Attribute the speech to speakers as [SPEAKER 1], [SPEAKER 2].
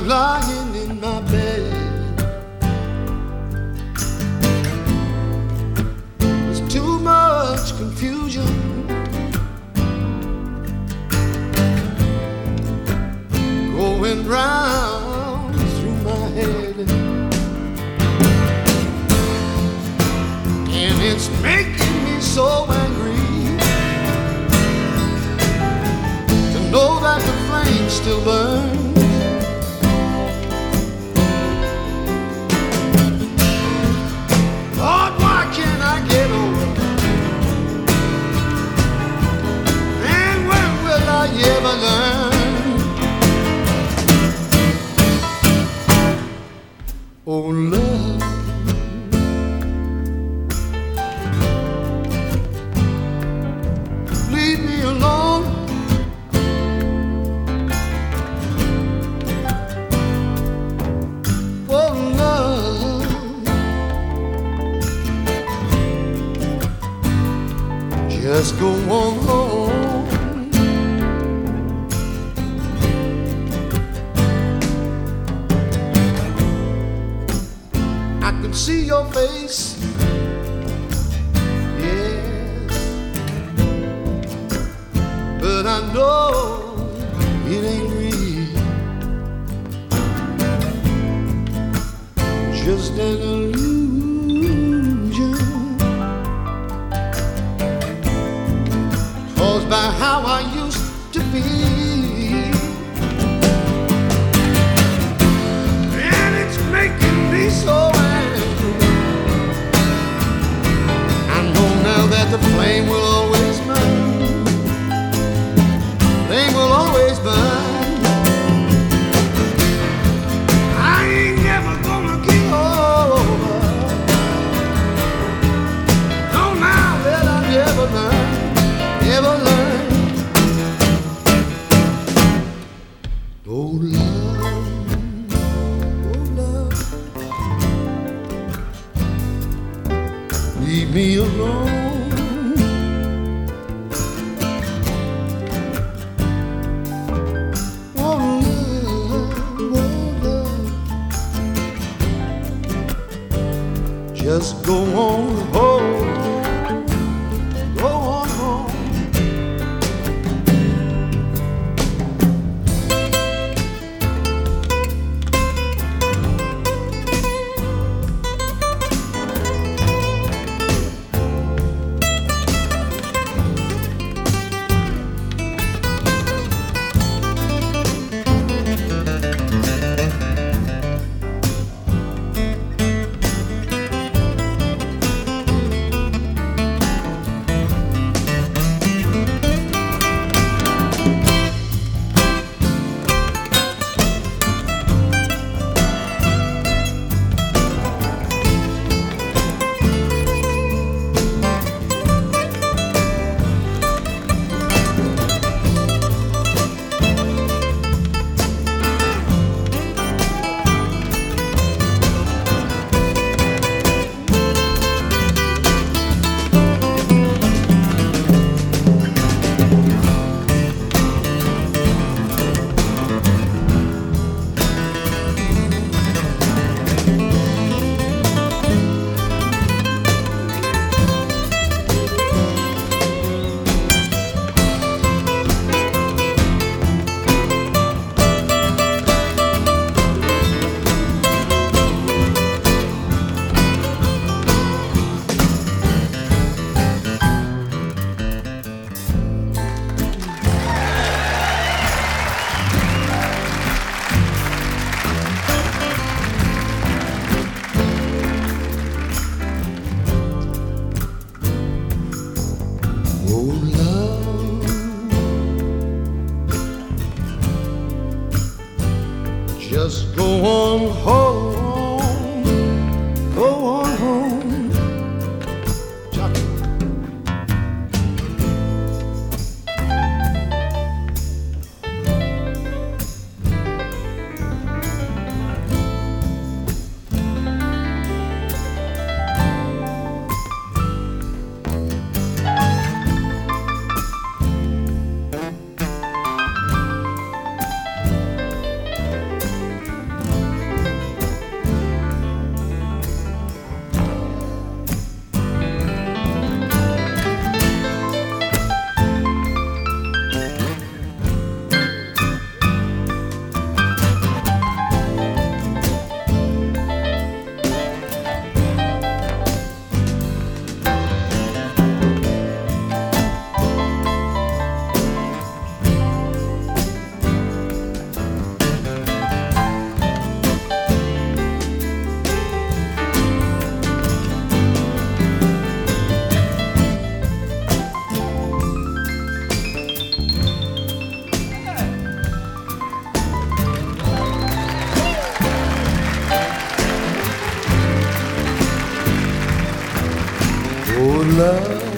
[SPEAKER 1] lying in my bed. There's too much confusion. Going round through my head, and it's making me so angry to know that the flame still burns. Lord, why can't I get over? And when will I ever learn? Oh, love, leave me alone. Oh, love, just go on home. See your face, yes, but I know it ain't real, just an illusion caused by how I used to be. And it's making me so that the flame will always burn. Flame will always burn. I ain't never gonna get over. No, now that I never learn, never learn. Oh love, leave me alone. Just go on home, go on home. Just go on home, go on home. Chuck. Oh, love.